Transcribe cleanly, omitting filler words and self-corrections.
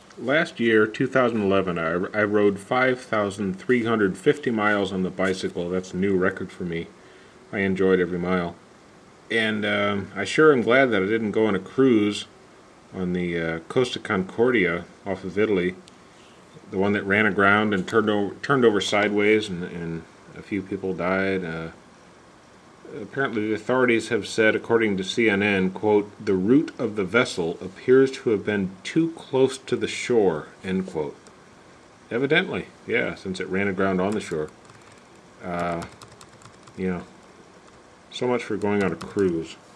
Last year, 2011, I rode 5,350 miles on the bicycle. That's a new record for me. I enjoyed every mile. And I sure am glad that I didn't go on a cruise on the Costa Concordia off of Italy, the one that ran aground and turned over sideways, and a few people died. Apparently, the authorities have said, according to CNN, quote, "the route of the vessel appears to have been too close to the shore," end quote. Evidently, yeah, since it ran aground on the shore. Uh, you know, so much for going on a cruise.